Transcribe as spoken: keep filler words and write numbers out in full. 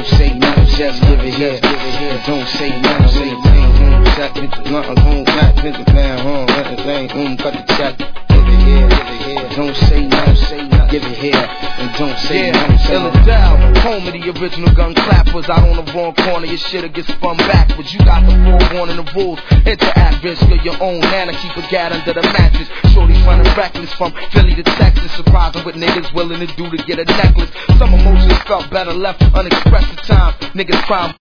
don't say nothing, just give it here. And don't say nothing, say the thing, home, shot, hit the blunt, home, back, hit the pound, home, let the thing, home, cut the check. Give it here, give it here. Don't say nothing, say nothing, give it here. And don't say yeah, nothing, say nothing. Ill home of the original gun clappers. Out on the wrong corner, your shit'll get spun backwards. You got the forewarning of rules. Interact, risk of your own Nana, keep a gat under the mattress. Shorty's running reckless from Philly to Texas. Surprising what niggas willing to do to get a necklace. Some emotions felt better left unexpressed at times. Niggas crime